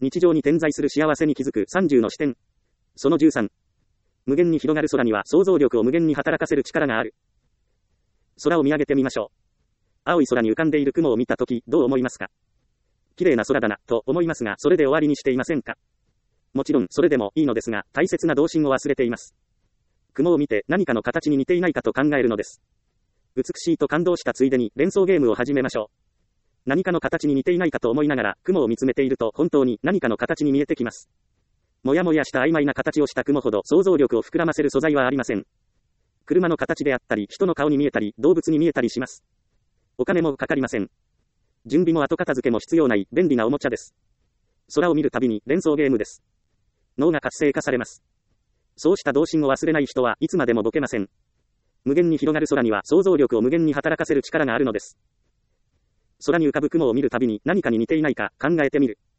日常に点在する幸せに気づく30の視点。その13。無限に広がる空には想像力を無限に働かせる力がある。空を見上げてみましょう。青い空に浮かんでいる雲を見たとき、どう思いますか？綺麗な空だな、と思いますが、それで終わりにしていませんか？もちろん、それでもいいのですが、大切な動心を忘れています。雲を見て何かの形に似ていないかと考えるのです。美しいと感動したついでに連想ゲームを始めましょう。何かの形に似ていないかと思いながら、雲を見つめていると本当に何かの形に見えてきます。もやもやした曖昧な形をした雲ほど想像力を膨らませる素材はありません。車の形であったり、人の顔に見えたり、動物に見えたりします。お金もかかりません。準備も後片付けも必要ない便利なおもちゃです。空を見るたびに連想ゲームです。脳が活性化されます。そうした動心を忘れない人はいつまでもボケません。無限に広がる空には想像力を無限に働かせる力があるのです。空に浮かぶ雲を見るたびに何かに似ていないか考えてみる。